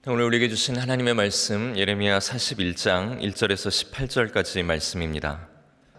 오늘 우리에게 주신 하나님의 말씀 예레미야 41장 1절에서 18절까지 말씀입니다.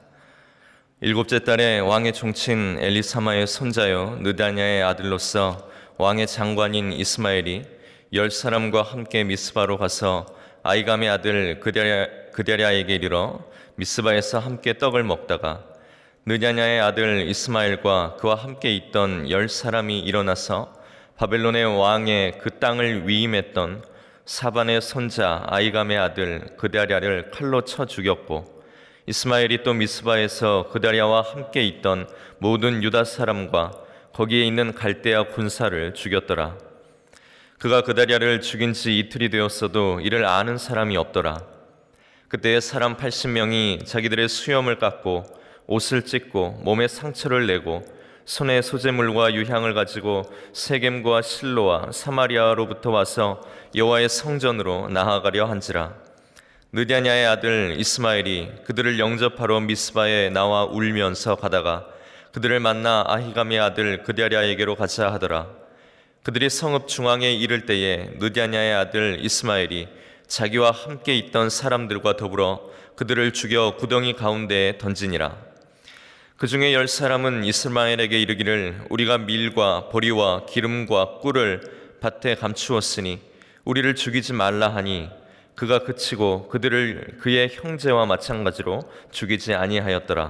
일곱째 달에 왕의 종친 엘리사마의 손자요 느다냐의 아들로서 왕의 장관인 이스마엘이 10사람과 함께 미스바로 가서 아이감의 아들 그델야에게 이르러 미스바에서 함께 떡을 먹다가 느다냐의 아들 이스마엘과 그와 함께 있던 10사람이 일어나서 바벨론의 왕의 그 땅을 위임했던 사반의 손자 아이감의 아들 그달랴를 칼로 쳐 죽였고, 이스마엘이 또 미스바에서 그달랴와 함께 있던 모든 유다 사람과 거기에 있는 갈대아 군사를 죽였더라. 그가 그달랴를 죽인 지 이틀이 되었어도 이를 아는 사람이 없더라. 그때에 사람 80명이 자기들의 수염을 깎고 옷을 찢고 몸에 상처를 내고 손에 소재물과 유향을 가지고 세겜과 실로와 사마리아로부터 와서 여호와의 성전으로 나아가려 한지라. 느다냐의 아들 이스마엘이 그들을 영접하러 미스바에 나와 울면서 가다가 그들을 만나 아히감의 아들 그달랴에게로 가자 하더라. 그들이 성읍 중앙에 이를 때에 느다냐의 아들 이스마엘이 자기와 함께 있던 사람들과 더불어 그들을 죽여 구덩이 가운데에 던지니라. 그 중에 10사람은 이스마엘에게 이르기를 우리가 밀과 보리와 기름과 꿀을 밭에 감추었으니 우리를 죽이지 말라 하니 그가 그치고 그들을 그의 형제와 마찬가지로 죽이지 아니하였더라.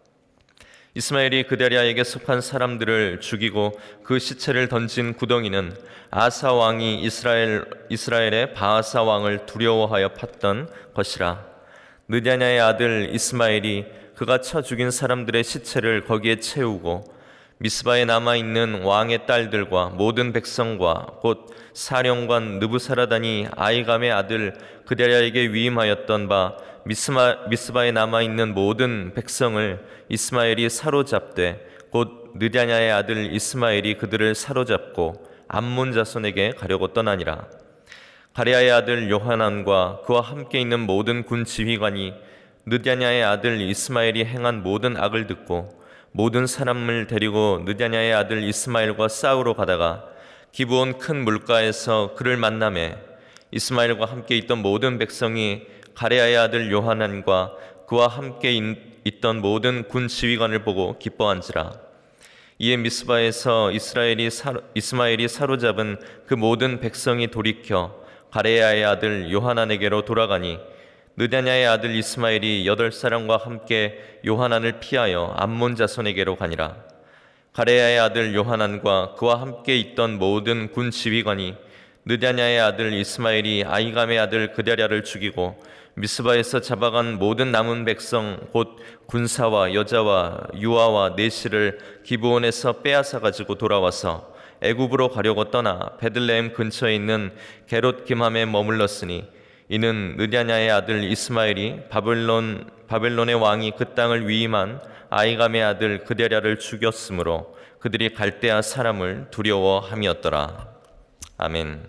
이스마엘이 그달랴에게 속한 사람들을 죽이고 그 시체를 던진 구덩이는 아사 왕이 이스라엘의 바아사 왕을 두려워하여 팠던 것이라. 느다냐의 아들 이스마엘이 그가 쳐 죽인 사람들의 시체를 거기에 채우고 미스바에 남아있는 왕의 딸들과 모든 백성과 곧 사령관 느부사라단이 아이감의 아들 그달랴에게 위임하였던 바 미스바에 남아있는 모든 백성을 이스마엘이 사로잡되 곧 느다냐의 아들 이스마엘이 그들을 사로잡고 암몬 자손에게 가려고 떠나니라. 가레아의 아들 요하난과 그와 함께 있는 모든 군 지휘관이 느다냐의 아들 이스마엘이 행한 모든 악을 듣고 모든 사람을 데리고 느다냐의 아들 이스마엘과 싸우러 가다가 기브온 큰 물가에서 그를 만나매 이스마엘과 함께 있던 모든 백성이 가레아의 아들 요하난과 그와 함께 있던 모든 군 지휘관을 보고 기뻐한지라. 이에 미스바에서 이스마엘이 사로잡은 그 모든 백성이 돌이켜 가레아의 아들 요하난에게로 돌아가니 느다냐의 아들 이스마엘이 8사람과 함께 요하난을 피하여 암몬 자손에게로 가니라. 가레아의 아들 요하난과 그와 함께 있던 모든 군 지휘관이 느다냐의 아들 이스마엘이 아이감의 아들 그달랴를 죽이고 미스바에서 잡아간 모든 남은 백성 곧 군사와 여자와 유아와 내시를 기브온에서 빼앗아 가지고 돌아와서 애굽으로 가려고 떠나 베들레헴 근처에 있는 게롯 기맘에 머물렀으니 이는 느다냐의 아들 이스마엘이 바벨론의 왕이 그 땅을 위임한 아이감의 아들 그달랴를 죽였으므로 그들이 갈대아 사람을 두려워함이었더라. 아멘.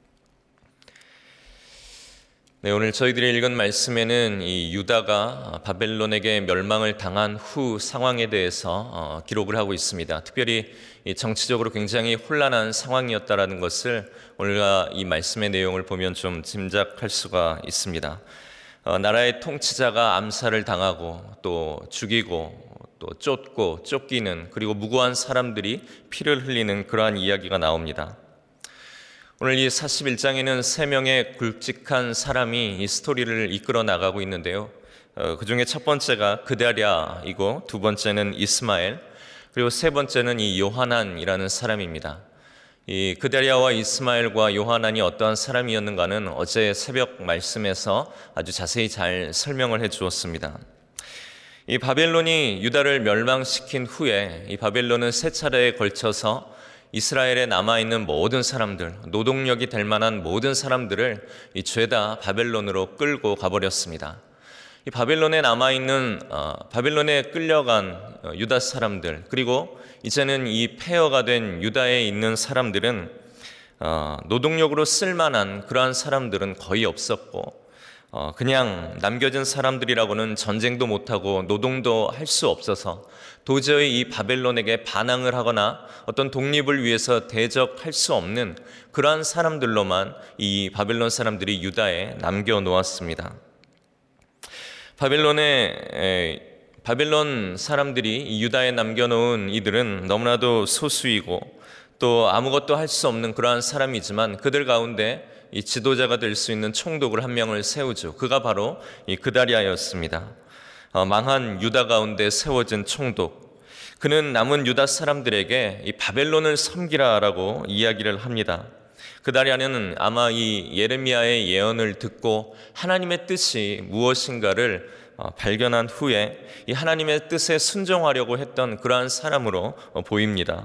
네, 오늘 저희들이 읽은 말씀에는 이 유다가 바벨론에게 멸망을 당한 후 상황에 대해서 기록을 하고 있습니다. 특별히 정치적으로 굉장히 혼란한 상황이었다라는 것을 오늘 이 말씀의 내용을 보면 좀 짐작할 수가 있습니다. 나라의 통치자가 암살을 당하고 또 죽이고 또 쫓고 쫓기는, 그리고 무고한 사람들이 피를 흘리는 그러한 이야기가 나옵니다. 오늘 이 41장에는 3명의 굵직한 사람이 이 스토리를 이끌어 나가고 있는데요. 그 중에 첫 번째가 그달랴이고 두 번째는 이스마엘, 그리고 세 번째는 이 요하난이라는 사람입니다. 이 그달랴와 이스마엘과 요하난이 어떠한 사람이었는가는 어제 새벽 말씀에서 아주 자세히 잘 설명을 해 주었습니다. 이 바벨론이 유다를 멸망시킨 후에 이 바벨론은 세 차례에 걸쳐서 이스라엘에 남아있는 모든 사람들, 노동력이 될 만한 모든 사람들을 이 죄다 바벨론으로 끌고 가버렸습니다. 이 바벨론에 남아있는 바벨론에 끌려간 유다 사람들, 그리고 이제는 이 폐허가 된 유다에 있는 사람들은 노동력으로 쓸만한 그러한 사람들은 거의 없었고, 그냥 남겨진 사람들이라고는 전쟁도 못하고 노동도 할 수 없어서 도저히 이 바벨론에게 반항을 하거나 어떤 독립을 위해서 대적할 수 없는 그러한 사람들로만 이 바벨론 사람들이 유다에 남겨놓았습니다. 바벨론 사람들이 이 유다에 남겨놓은 이들은 너무나도 소수이고 또 아무것도 할 수 없는 그러한 사람이지만 그들 가운데 이 지도자가 될 수 있는 총독을 한 명을 세우죠. 그가 바로 이 그다리아였습니다. 망한 유다 가운데 세워진 총독. 그는 남은 유다 사람들에게 이 바벨론을 섬기라라고 이야기를 합니다. 그다리아는 아마 이 예레미야의 예언을 듣고 하나님의 뜻이 무엇인가를 발견한 후에 이 하나님의 뜻에 순종하려고 했던 그러한 사람으로 보입니다.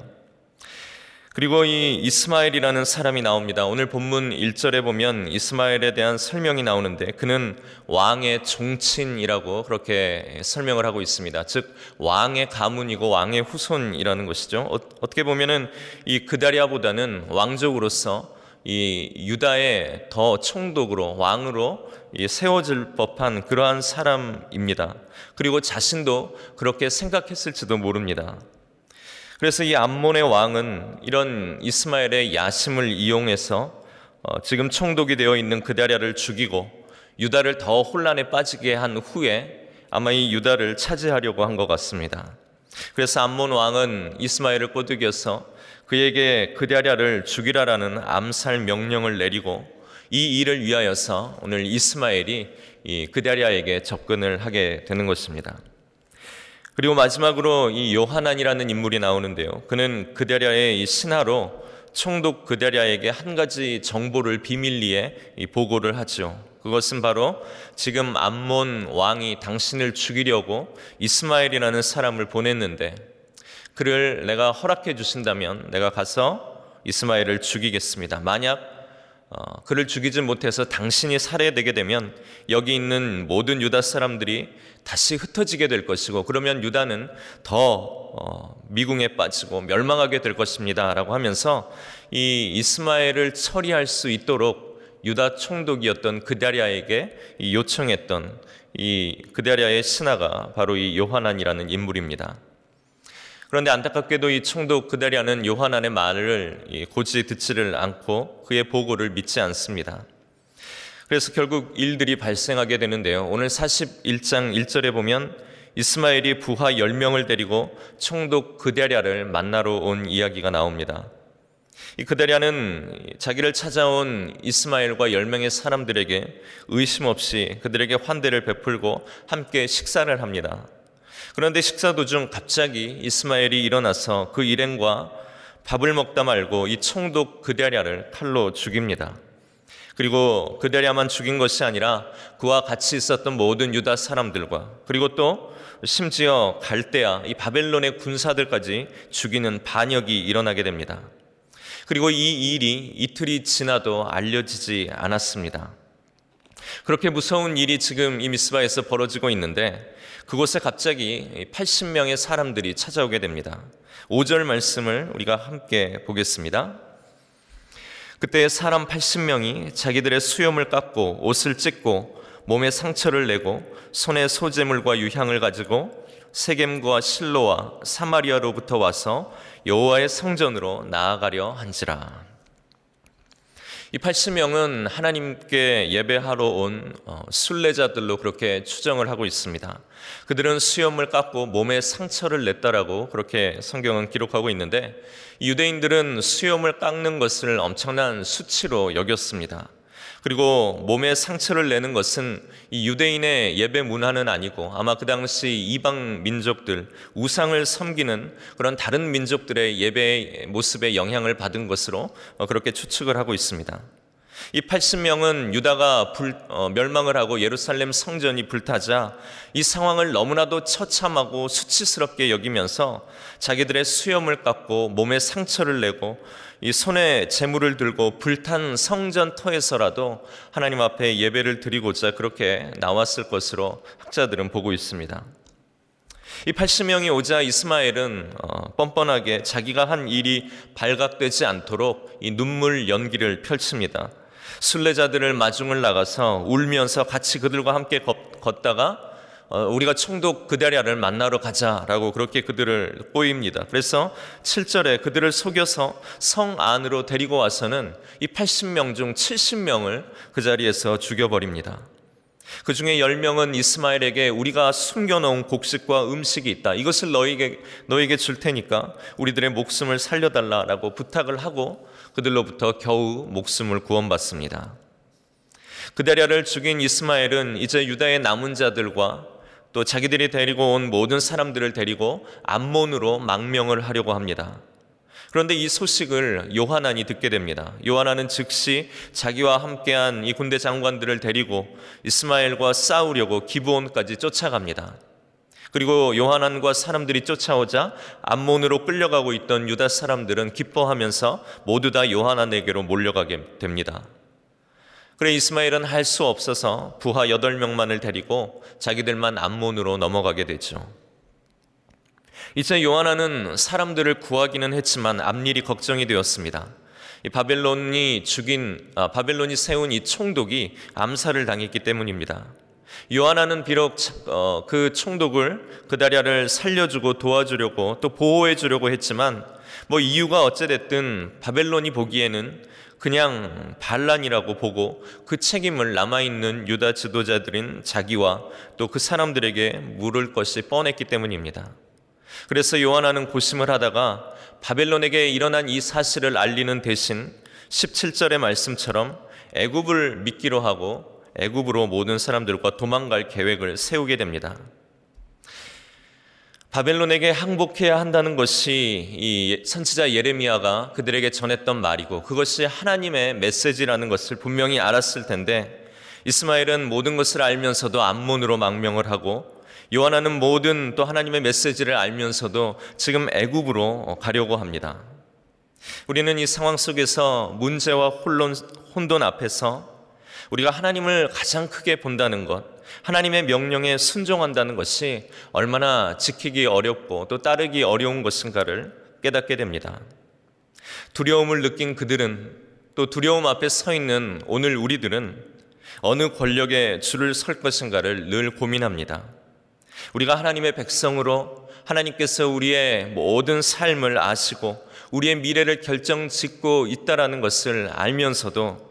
그리고 이 이스마엘이라는 사람이 나옵니다. 오늘 본문 1절에 보면 이스마엘에 대한 설명이 나오는데 그는 왕의 종친이라고 그렇게 설명을 하고 있습니다. 즉 왕의 가문이고 왕의 후손이라는 것이죠. 어떻게 보면은 이 그다리아보다는 왕족으로서 이 유다의 더 총독으로 왕으로 세워질 법한 그러한 사람입니다. 그리고 자신도 그렇게 생각했을지도 모릅니다. 그래서 이 암몬의 왕은 이런 이스마엘의 야심을 이용해서 지금 총독이 되어 있는 그다리아를 죽이고 유다를 더 혼란에 빠지게 한 후에 아마 이 유다를 차지하려고 한 것 같습니다. 그래서 암몬 왕은 이스마엘을 꼬드겨서 그에게 그다리아를 죽이라라는 암살 명령을 내리고 이 일을 위하여서 오늘 이스마엘이 이 그다리아에게 접근을 하게 되는 것입니다. 그리고 마지막으로 이 요하난이라는 인물이 나오는데요. 그는 그다리아의 이 신하로 총독 그다리아에게 한 가지 정보를 비밀리에 보고를 하죠. 그것은 바로 지금 암몬 왕이 당신을 죽이려고 이스마엘이라는 사람을 보냈는데 그를 내가 허락해 주신다면 내가 가서 이스마엘을 죽이겠습니다. 만약 그를 죽이지 못해서 당신이 살해되게 되면 여기 있는 모든 유다 사람들이 다시 흩어지게 될 것이고 그러면 유다는 더 미궁에 빠지고 멸망하게 될 것입니다 라고 하면서 이 이스마엘을 처리할 수 있도록 유다 총독이었던 그다리아에게 요청했던 이 그다리아의 신하가 바로 이 요하난이라는 인물입니다. 그런데 안타깝게도 이 총독 그다리아는 요하난의 말을 고지 듣지를 않고 그의 보고를 믿지 않습니다. 그래서 결국 일들이 발생하게 되는데요. 오늘 41장 1절에 보면 이스마엘이 부하 10명을 데리고 총독 그다리아를 만나러 온 이야기가 나옵니다. 이 그다리아는 자기를 찾아온 이스마엘과 10명의 사람들에게 의심 없이 그들에게 환대를 베풀고 함께 식사를 합니다. 그런데 식사 도중 갑자기 이스마엘이 일어나서 그 일행과 밥을 먹다 말고 이 총독 그다리아를 칼로 죽입니다. 그리고 그다리아만 죽인 것이 아니라 그와 같이 있었던 모든 유다 사람들과 그리고 또 심지어 갈대아 이 바벨론의 군사들까지 죽이는 반역이 일어나게 됩니다. 그리고 이 일이 이틀이 지나도 알려지지 않았습니다. 그렇게 무서운 일이 지금 이 미스바에서 벌어지고 있는데 그곳에 갑자기 80명의 사람들이 찾아오게 됩니다. 5절 말씀을 우리가 함께 보겠습니다. 그때 사람 80명이 자기들의 수염을 깎고 옷을 찢고 몸에 상처를 내고 손에 소재물과 유향을 가지고 세겜과 실로와 사마리아로부터 와서 여호와의 성전으로 나아가려 한지라. 이 80명은 하나님께 예배하러 온 순례자들로 그렇게 추정을 하고 있습니다. 그들은 수염을 깎고 몸에 상처를 냈다라고 그렇게 성경은 기록하고 있는데 유대인들은 수염을 깎는 것을 엄청난 수치로 여겼습니다. 그리고 몸에 상처를 내는 것은 이 유대인의 예배 문화는 아니고 아마 그 당시 이방 민족들, 우상을 섬기는 그런 다른 민족들의 예배의 모습에 영향을 받은 것으로 그렇게 추측을 하고 있습니다. 이 80명은 유다가 멸망을 하고 예루살렘 성전이 불타자 이 상황을 너무나도 처참하고 수치스럽게 여기면서 자기들의 수염을 깎고 몸에 상처를 내고 이 손에 재물을 들고 불탄 성전터에서라도 하나님 앞에 예배를 드리고자 그렇게 나왔을 것으로 학자들은 보고 있습니다. 이 80명이 오자 이스마엘은 뻔뻔하게 자기가 한 일이 발각되지 않도록 이 눈물 연기를 펼칩니다. 순례자들을 마중을 나가서 울면서 같이 그들과 함께 걷다가 우리가 총독 그다랴를 만나러 가자라고 그렇게 그들을 꼬입니다. 그래서 7절에 그들을 속여서 성 안으로 데리고 와서는 이 80명 중 70명을 그 자리에서 죽여버립니다. 그 중에 10명은 이스마엘에게 우리가 숨겨놓은 곡식과 음식이 있다, 이것을 너에게 줄 테니까 우리들의 목숨을 살려달라라고 부탁을 하고 그들로부터 겨우 목숨을 구원받습니다. 그다랴를 죽인 이스마엘은 이제 유다의 남은 자들과 또 자기들이 데리고 온 모든 사람들을 데리고 암몬으로 망명을 하려고 합니다. 그런데 이 소식을 요하난이 듣게 됩니다. 요하난은 즉시 자기와 함께한 이 군대 장관들을 데리고 이스마엘과 싸우려고 기브온까지 쫓아갑니다. 그리고 요하난과 사람들이 쫓아오자 암몬으로 끌려가고 있던 유다 사람들은 기뻐하면서 모두 다 요하난에게로 몰려가게 됩니다. 그래 이스마엘은 할 수 없어서 부하 8명만을 데리고 자기들만 암몬으로 넘어가게 되죠. 이제 요하난은 사람들을 구하기는 했지만 앞일이 걱정이 되었습니다. 이 바벨론이 세운 이 총독이 암살을 당했기 때문입니다. 요하난은 비록 그 총독을 그다랴를 살려주고 도와주려고 또 보호해주려고 했지만 이유가 어찌됐든 바벨론이 보기에는 그냥 반란이라고 보고 그 책임을 남아있는 유다 지도자들인 자기와 또 그 사람들에게 물을 것이 뻔했기 때문입니다. 그래서 요하난은 고심을 하다가 바벨론에게 일어난 이 사실을 알리는 대신 17절의 말씀처럼 애굽을 미끼로 하고 애굽으로 모든 사람들과 도망갈 계획을 세우게 됩니다. 바벨론에게 항복해야 한다는 것이 이 선지자 예레미야가 그들에게 전했던 말이고 그것이 하나님의 메시지라는 것을 분명히 알았을 텐데 이스마엘은 모든 것을 알면서도 암몬으로 망명을 하고 요하난은 모든 또 하나님의 메시지를 알면서도 지금 애굽으로 가려고 합니다. 우리는 이 상황 속에서 문제와 혼돈 앞에서 우리가 하나님을 가장 크게 본다는 것, 하나님의 명령에 순종한다는 것이 얼마나 지키기 어렵고 또 따르기 어려운 것인가를 깨닫게 됩니다. 두려움을 느낀 그들은 또 두려움 앞에 서 있는 오늘 우리들은 어느 권력에 줄을 설 것인가를 늘 고민합니다. 우리가 하나님의 백성으로 하나님께서 우리의 모든 삶을 아시고 우리의 미래를 결정짓고 있다라는 것을 알면서도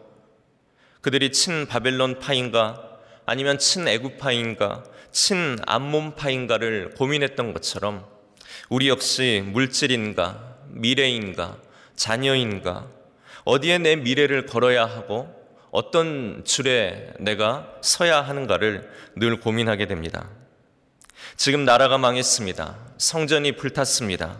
그들이 친 바벨론파인가 아니면 친 애굽파인가 친 암몬파인가를 고민했던 것처럼 우리 역시 물질인가 미래인가 자녀인가 어디에 내 미래를 걸어야 하고 어떤 줄에 내가 서야 하는가를 늘 고민하게 됩니다. 지금 나라가 망했습니다. 성전이 불탔습니다.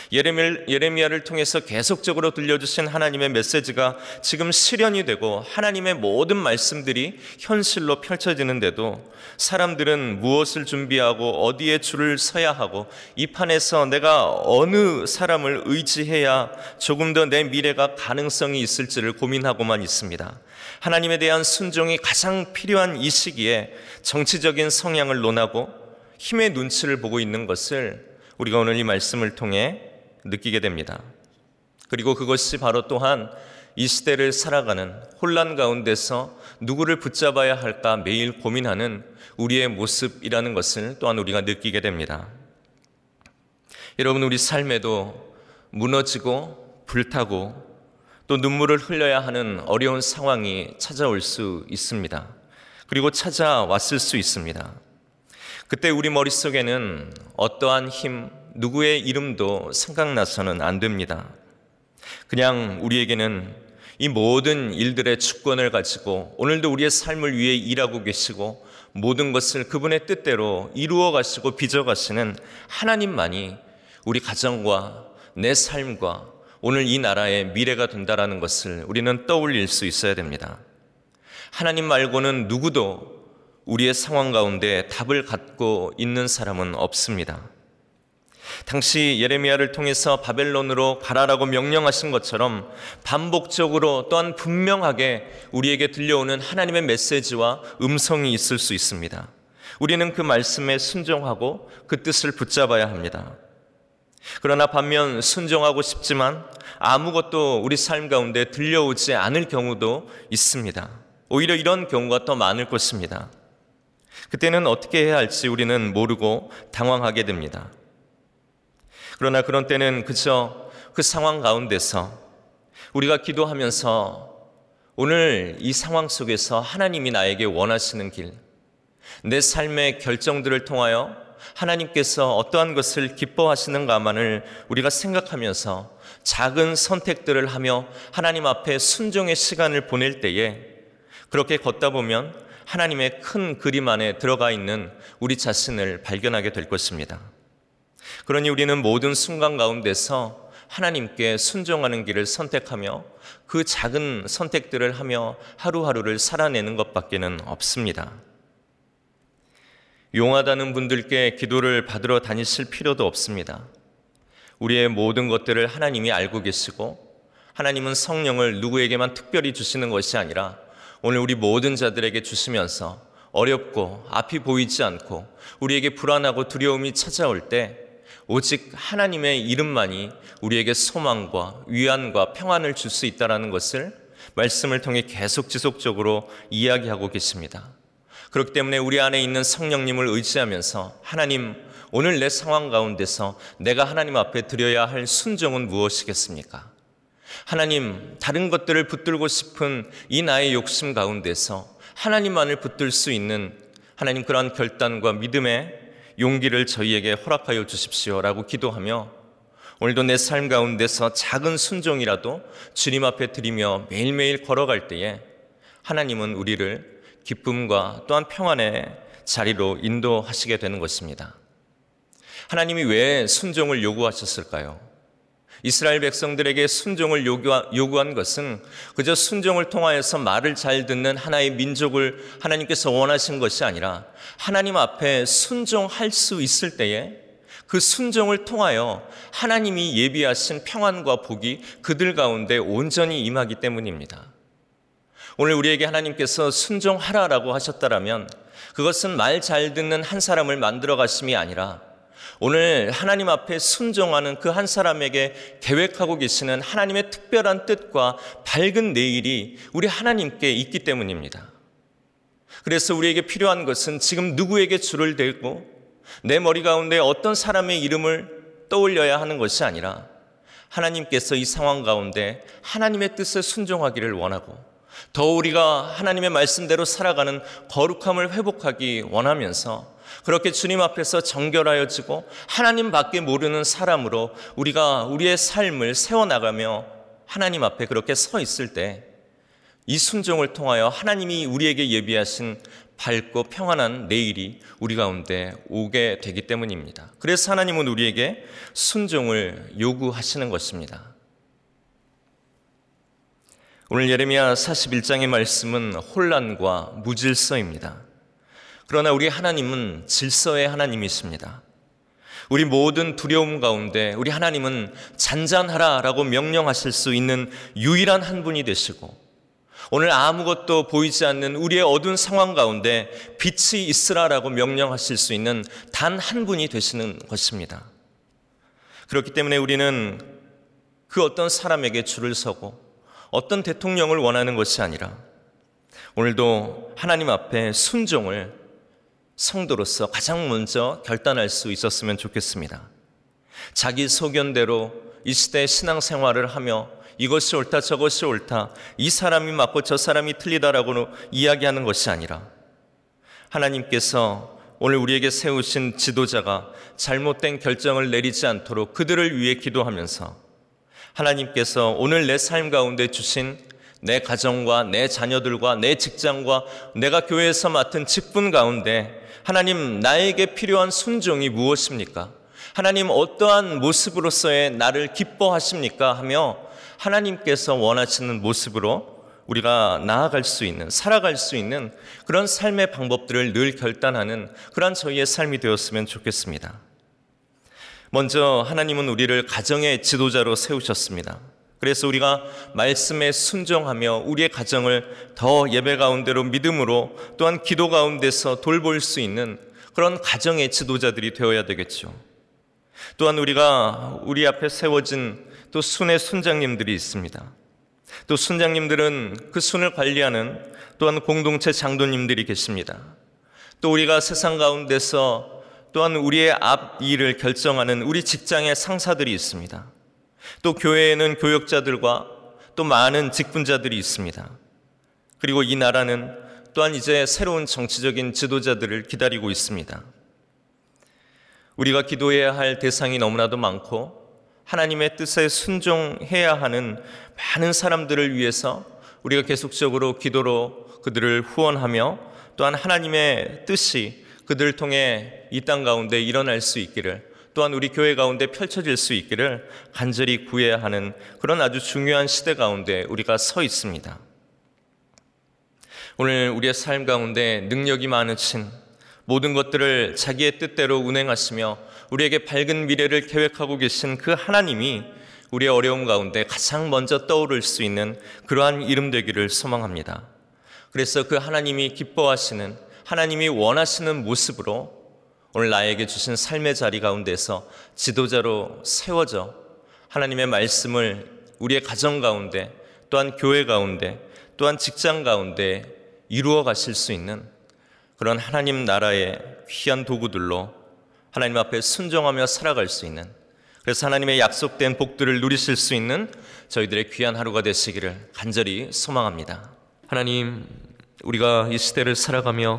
예레미야를 통해서 계속적으로 들려주신 하나님의 메시지가 지금 실현이 되고 하나님의 모든 말씀들이 현실로 펼쳐지는데도 사람들은 무엇을 준비하고 어디에 줄을 서야 하고 이 판에서 내가 어느 사람을 의지해야 조금 더 내 미래가 가능성이 있을지를 고민하고만 있습니다. 하나님에 대한 순종이 가장 필요한 이 시기에 정치적인 성향을 논하고 힘의 눈치를 보고 있는 것을 우리가 오늘 이 말씀을 통해 느끼게 됩니다. 그리고 그것이 바로 또한 이 시대를 살아가는 혼란 가운데서 누구를 붙잡아야 할까 매일 고민하는 우리의 모습이라는 것을 또한 우리가 느끼게 됩니다. 여러분, 우리 삶에도 무너지고 불타고 또 눈물을 흘려야 하는 어려운 상황이 찾아올 수 있습니다. 그리고 찾아왔을 수 있습니다. 그때 우리 머릿속에는 어떠한 힘, 누구의 이름도 생각나서는 안 됩니다. 그냥 우리에게는 이 모든 일들의 주권을 가지고 오늘도 우리의 삶을 위해 일하고 계시고 모든 것을 그분의 뜻대로 이루어 가시고 빚어 가시는 하나님만이 우리 가정과 내 삶과 오늘 이 나라의 미래가 된다라는 것을 우리는 떠올릴 수 있어야 됩니다. 하나님 말고는 누구도 우리의 상황 가운데 답을 갖고 있는 사람은 없습니다. 당시 예레미야를 통해서 바벨론으로 가라라고 명령하신 것처럼 반복적으로 또한 분명하게 우리에게 들려오는 하나님의 메시지와 음성이 있을 수 있습니다. 우리는 그 말씀에 순종하고 그 뜻을 붙잡아야 합니다. 그러나 반면 순종하고 싶지만 아무것도 우리 삶 가운데 들려오지 않을 경우도 있습니다. 오히려 이런 경우가 더 많을 것입니다. 그때는 어떻게 해야 할지 우리는 모르고 당황하게 됩니다. 그러나 그런 때는 그저 그 상황 가운데서 우리가 기도하면서 오늘 이 상황 속에서 하나님이 나에게 원하시는 길, 내 삶의 결정들을 통하여 하나님께서 어떠한 것을 기뻐하시는가만을 우리가 생각하면서 작은 선택들을 하며 하나님 앞에 순종의 시간을 보낼 때에 그렇게 걷다 보면 하나님의 큰 그림 안에 들어가 있는 우리 자신을 발견하게 될 것입니다. 그러니 우리는 모든 순간 가운데서 하나님께 순종하는 길을 선택하며 그 작은 선택들을 하며 하루하루를 살아내는 것밖에는 없습니다. 용하다는 분들께 기도를 받으러 다니실 필요도 없습니다. 우리의 모든 것들을 하나님이 알고 계시고 하나님은 성령을 누구에게만 특별히 주시는 것이 아니라 오늘 우리 모든 자들에게 주시면서 어렵고 앞이 보이지 않고 우리에게 불안하고 두려움이 찾아올 때 오직 하나님의 이름만이 우리에게 소망과 위안과 평안을 줄 수 있다는 것을 말씀을 통해 계속 지속적으로 이야기하고 계십니다. 그렇기 때문에 우리 안에 있는 성령님을 의지하면서 하나님, 오늘 내 상황 가운데서 내가 하나님 앞에 드려야 할 순종은 무엇이겠습니까? 하나님, 다른 것들을 붙들고 싶은 이 나의 욕심 가운데서 하나님만을 붙들 수 있는 하나님 그러한 결단과 믿음의 용기를 저희에게 허락하여 주십시오라고 기도하며 오늘도 내 삶 가운데서 작은 순종이라도 주님 앞에 드리며 매일매일 걸어갈 때에 하나님은 우리를 기쁨과 또한 평안의 자리로 인도하시게 되는 것입니다. 하나님이 왜 순종을 요구하셨을까요? 이스라엘 백성들에게 순종을 요구한 것은 그저 순종을 통하여서 말을 잘 듣는 하나의 민족을 하나님께서 원하신 것이 아니라 하나님 앞에 순종할 수 있을 때에 그 순종을 통하여 하나님이 예비하신 평안과 복이 그들 가운데 온전히 임하기 때문입니다. 오늘 우리에게 하나님께서 순종하라라고 하셨다라면 그것은 말 잘 듣는 한 사람을 만들어 가심이 아니라 오늘 하나님 앞에 순종하는 그 한 사람에게 계획하고 계시는 하나님의 특별한 뜻과 밝은 내일이 우리 하나님께 있기 때문입니다. 그래서 우리에게 필요한 것은 지금 누구에게 줄을 대고 내 머리 가운데 어떤 사람의 이름을 떠올려야 하는 것이 아니라 하나님께서 이 상황 가운데 하나님의 뜻에 순종하기를 원하고 더 우리가 하나님의 말씀대로 살아가는 거룩함을 회복하기 원하면서 그렇게 주님 앞에서 정결하여지고 하나님 밖에 모르는 사람으로 우리가 우리의 삶을 세워나가며 하나님 앞에 그렇게 서 있을 때 이 순종을 통하여 하나님이 우리에게 예비하신 밝고 평안한 내일이 우리 가운데 오게 되기 때문입니다. 그래서 하나님은 우리에게 순종을 요구하시는 것입니다. 오늘 예레미야 41장의 말씀은 혼란과 무질서입니다. 그러나 우리 하나님은 질서의 하나님이십니다. 우리 모든 두려움 가운데 우리 하나님은 잔잔하라라고 명령하실 수 있는 유일한 한 분이 되시고 오늘 아무것도 보이지 않는 우리의 어두운 상황 가운데 빛이 있으라라고 명령하실 수 있는 단 한 분이 되시는 것입니다. 그렇기 때문에 우리는 그 어떤 사람에게 줄을 서고 어떤 대통령을 원하는 것이 아니라 오늘도 하나님 앞에 순종을 성도로서 가장 먼저 결단할 수 있었으면 좋겠습니다. 자기 소견대로 이 시대의 신앙생활을 하며 이것이 옳다 저것이 옳다 이 사람이 맞고 저 사람이 틀리다라고 이야기하는 것이 아니라 하나님께서 오늘 우리에게 세우신 지도자가 잘못된 결정을 내리지 않도록 그들을 위해 기도하면서 하나님께서 오늘 내 삶 가운데 주신 내 가정과 내 자녀들과 내 직장과 내가 교회에서 맡은 직분 가운데 하나님 나에게 필요한 순종이 무엇입니까? 하나님 어떠한 모습으로서의 나를 기뻐하십니까? 하며 하나님께서 원하시는 모습으로 우리가 나아갈 수 있는 살아갈 수 있는 그런 삶의 방법들을 늘 결단하는 그런 저희의 삶이 되었으면 좋겠습니다. 먼저 하나님은 우리를 가정의 지도자로 세우셨습니다. 그래서 우리가 말씀에 순종하며 우리의 가정을 더 예배 가운데로 믿음으로 또한 기도 가운데서 돌볼 수 있는 그런 가정의 지도자들이 되어야 되겠죠. 또한 우리 앞에 세워진 또 순회 순장님들이 있습니다. 또 순장님들은 그 순을 관리하는 또한 공동체 장로님들이 계십니다. 또 우리가 세상 가운데서 또한 우리의 앞 일을 결정하는 우리 직장의 상사들이 있습니다. 또 교회에는 교역자들과 또 많은 직분자들이 있습니다. 그리고 이 나라는 또한 이제 새로운 정치적인 지도자들을 기다리고 있습니다. 우리가 기도해야 할 대상이 너무나도 많고 하나님의 뜻에 순종해야 하는 많은 사람들을 위해서 우리가 계속적으로 기도로 그들을 후원하며 또한 하나님의 뜻이 그들을 통해 이 땅 가운데 일어날 수 있기를, 또한 우리 교회 가운데 펼쳐질 수 있기를 간절히 구해야 하는 그런 아주 중요한 시대 가운데 우리가 서 있습니다. 오늘 우리의 삶 가운데 능력이 많으신, 모든 것들을 자기의 뜻대로 운행하시며 우리에게 밝은 미래를 계획하고 계신 그 하나님이 우리의 어려움 가운데 가장 먼저 떠오를 수 있는 그러한 이름 되기를 소망합니다. 그래서 그 하나님이 기뻐하시는, 하나님이 원하시는 모습으로 오늘 나에게 주신 삶의 자리 가운데서 지도자로 세워져 하나님의 말씀을 우리의 가정 가운데, 또한 교회 가운데, 또한 직장 가운데 이루어 가실 수 있는 그런 하나님 나라의 귀한 도구들로 하나님 앞에 순종하며 살아갈 수 있는, 그래서 하나님의 약속된 복들을 누리실 수 있는 저희들의 귀한 하루가 되시기를 간절히 소망합니다. 하나님, 우리가 이 시대를 살아가며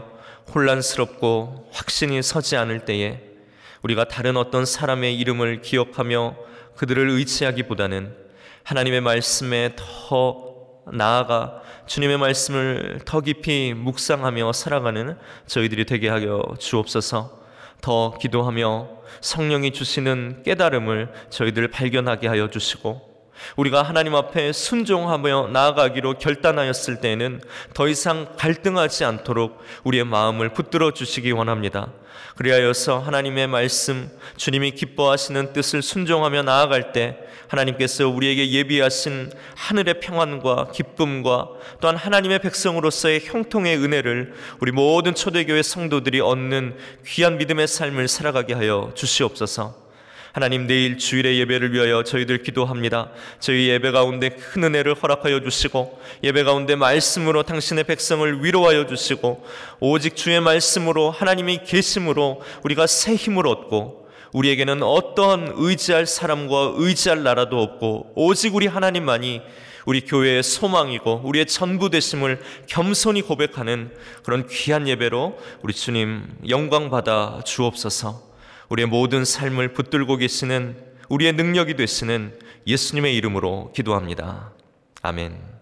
혼란스럽고 확신이 서지 않을 때에 우리가 다른 어떤 사람의 이름을 기억하며 그들을 의지하기보다는 하나님의 말씀에 더 나아가 주님의 말씀을 더 깊이 묵상하며 살아가는 저희들이 되게 하여 주옵소서. 더 기도하며 성령이 주시는 깨달음을 저희들 발견하게 하여 주시고, 우리가 하나님 앞에 순종하며 나아가기로 결단하였을 때에는 더 이상 갈등하지 않도록 우리의 마음을 붙들어 주시기 원합니다. 그리하여서 하나님의 말씀, 주님이 기뻐하시는 뜻을 순종하며 나아갈 때 하나님께서 우리에게 예비하신 하늘의 평안과 기쁨과 또한 하나님의 백성으로서의 형통의 은혜를 우리 모든 초대교회 성도들이 얻는 귀한 믿음의 삶을 살아가게 하여 주시옵소서. 하나님, 내일 주일의 예배를 위하여 저희들 기도합니다. 저희 예배 가운데 큰 은혜를 허락하여 주시고, 예배 가운데 말씀으로 당신의 백성을 위로하여 주시고, 오직 주의 말씀으로 하나님이 계심으로 우리가 새 힘을 얻고, 우리에게는 어떠한 의지할 사람과 의지할 나라도 없고 오직 우리 하나님만이 우리 교회의 소망이고 우리의 전부 되심을 겸손히 고백하는 그런 귀한 예배로 우리 주님 영광 받아 주옵소서. 우리의 모든 삶을 붙들고 계시는 우리의 능력이 되시는 예수님의 이름으로 기도합니다. 아멘.